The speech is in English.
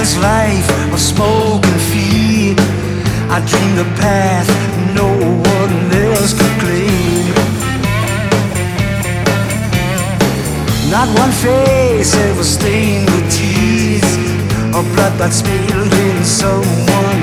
this life of smoke and fear. I dreamed a path no one else could claim. Not one face ever stained with tears or blood that spilled in someone